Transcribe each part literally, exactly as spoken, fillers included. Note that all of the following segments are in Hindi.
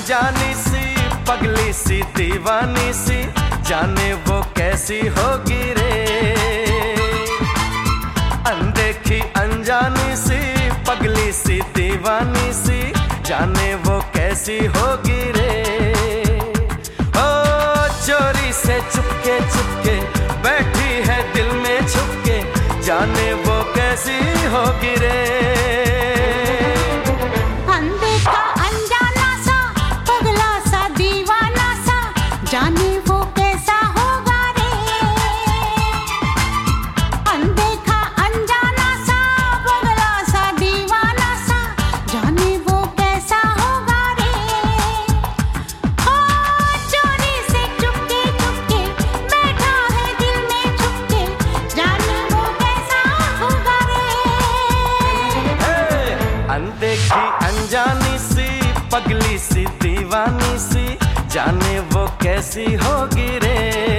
अनजानी सी पगली सी दीवानी सी, जाने वो कैसी होगी रे। अनदेखी अनजानी सी पगली सी दीवानी सी, जाने वो कैसी होगी रे। ओ चोरी से चुपके चुपके बैठी है दिल में छुपके, जाने वो कैसी होगी रे। अनदेखा अनजाना सा पगला सा दीवाना सा, जाने वो कैसा होगा रे। अनदेखा अनजाना सा पगला सा दीवाना सा, जाने वो कैसा होगा रे। ओ चोरी से चुपके चुपके बैठा है दिल में छुपके, जाने वो कैसा होगा रे। अनदेखी अनजानी सी पगली सी दीवानी सी, जाने वो कैसी होगी रे।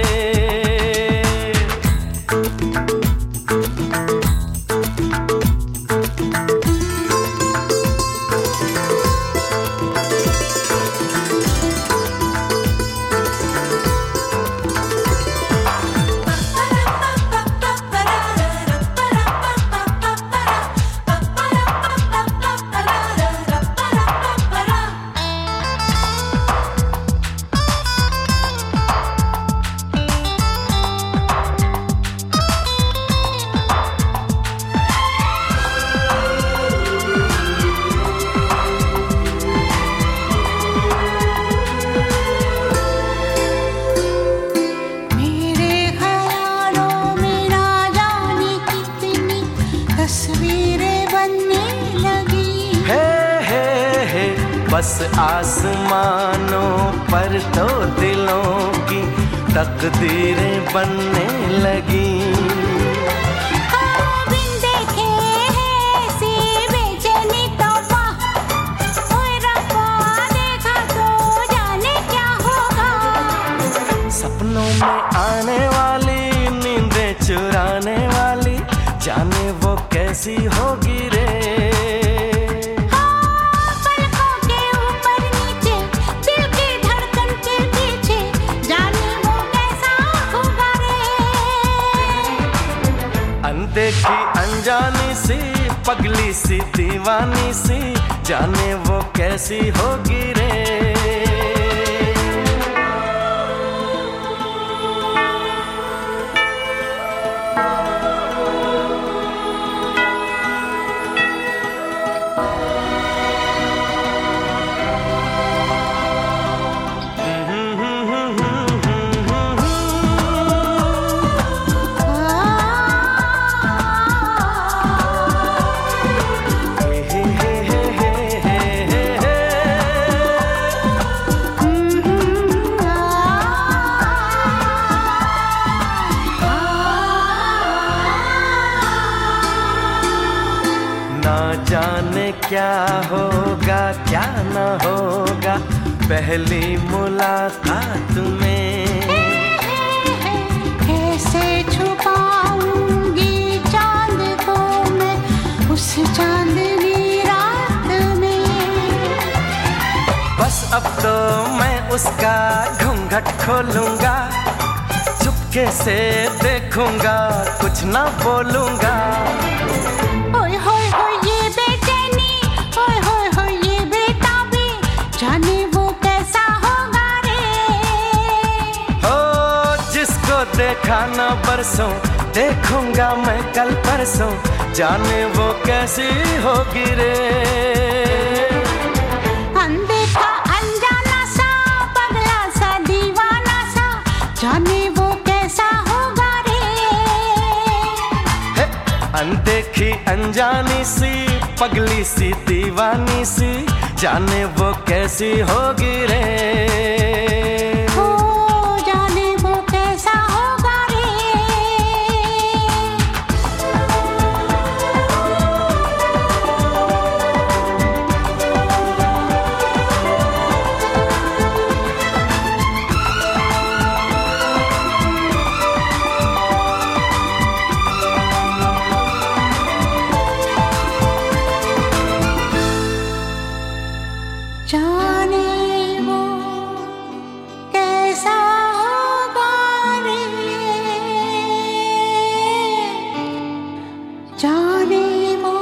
बस आसमानों पर तो दिलों की तकदीरें बनने लगी। बिन देखे ऐसी बेचैनी तौबा, ओए रब्बा देखा तो जाने क्या होगा। सपनों में आने वाली नींदें चुराने वाली, जाने वो कैसी होगी रे। अनदेखी अनजानी सी पगली सी दीवानी सी, जाने वो कैसी होगी रे। ना जाने क्या होगा क्या न होगा पहली मुलाकात में। कैसे छुपाऊंगी चांद को मैं उस चांदनी रात में। बस अब तो मैं उसका घूंघट खोलूंगा, चुपके से देखूंगा कुछ ना बोलूंगा। ओए होए होए ये बेचैनी, ओए होए होए ये बेताबी, जाने वो कैसा होगा रे। हो जिसको देखा ना बरसों, देखूंगा मैं कल परसों, जाने वो कैसी होगी रे। अनदेखा अनजाना सा पगला सा दीवाना सा, जाने वो कैसा होगा रे। अनदेखी अनजानी सी पगली सी दीवानी सी, जाने वो कैसी होगी रे। ओ जाने वो कैसा होगा रे। जाने जाने वो